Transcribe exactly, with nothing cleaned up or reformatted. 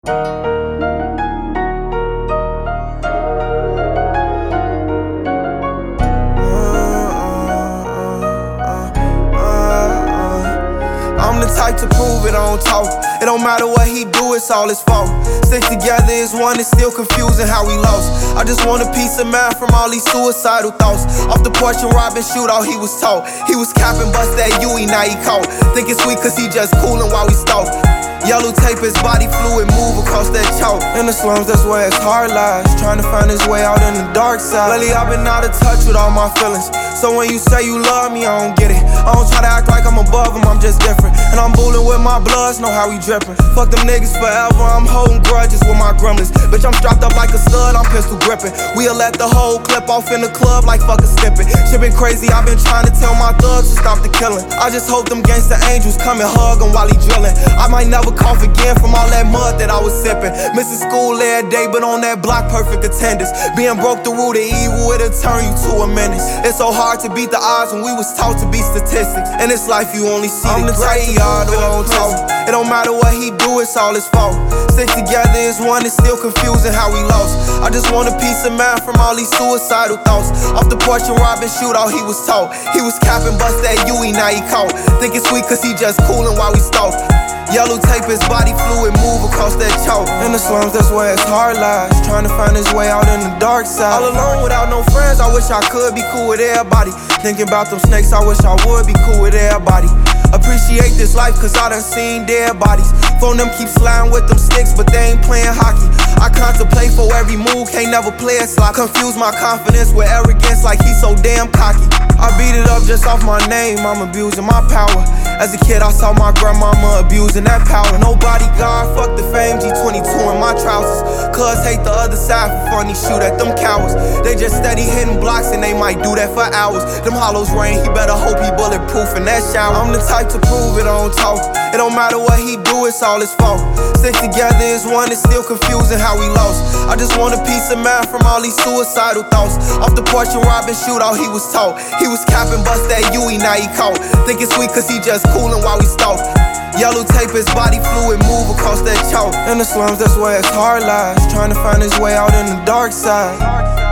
I'm the type to prove it, I don't talk. It don't matter what he do, it's all his fault. Stick together as one, it's still confusing how we lost. I just want a piece of mind from all these suicidal thoughts. Off the porch and robbing shootout, he was taught. He was capping, bust that U E, now he caught. Think it's sweet cause he just coolin' while we stalk. Yellow tape, his body fluid, move across that chalk. In the slums, that's where his heart lies. Trying to find his way out in the dark side. Lately, I've been out of touch with all my feelings. So when you say you love me, I don't get it. I don't try to act like I'm above him, I'm just different. And I'm bullin' with my bloods, know how we drippin'. Fuck them niggas forever, I'm holding grudges with my gremlins. Bitch, I'm strapped up like a stud, I'm pistol grippin'. We'll let the whole clip off in the club like fuck a skippin'. Shit been crazy, I've been trying to tell my thugs to stop the killing. I just hope them gangsta angels come and hug him while he drillin'. I might never cough again from all that mud that I was sipping. Missing school every day, but on that block, perfect attendance. Being broke the root of evil, it'll turn you to a menace. It's so hard to beat the odds when we was taught to be statistics. In this life, you only see I'm the graveyard, it don't talk. It don't matter what he do, it's all his fault. Stick together as one, it's still confusing how we lost. I just want a piece of mind from all these suicidal thoughts. Off the porch and robbing shootout, he was taught. He was capping, bust that U E, now he caught. Think it's sweet cause he just coolin' while we stalk. Yellow tape, his body fluid, move across that chalk. In the slums, that's where his heart lies. Trying to find his way out in the dark side. All alone without no friends, I wish I could be cool with everybody. Thinking about them snakes, I wish I would be cool with everybody. Appreciate this life cause I done seen dead bodies. Phone them keep sliding with them sticks, but they ain't playing hockey. I contemplate for every move, can't never play it slot. Confuse my confidence with arrogance like he's so damn cocky. I beat it up just off my name, I'm abusing my power. As a kid I saw my grandmama abusing that power. Nobody God, fuck the fame, G twenty-two in my trousers. Cuz hate the other side for funny, shoot at them cowards. They just steady hitting blocks and they might do that for hours. Them hollows rain, he better hope he bulletproof in that shower. I'm the type to prove it, I don't talk. It don't matter what he do, it's all his fault. Stick together as one, it's still confusing how we lost. I just want a piece of mind from all these suicidal thoughts. Off the porch and robbing shootout, he was taught. He was capping, bust that U E, now he caught. Think it's sweet cause he just coolin' while we stalk. Yellow tape, his body fluid, move across that chalk. In the slums, that's where his heart lies. Trying to find his way out in the dark side.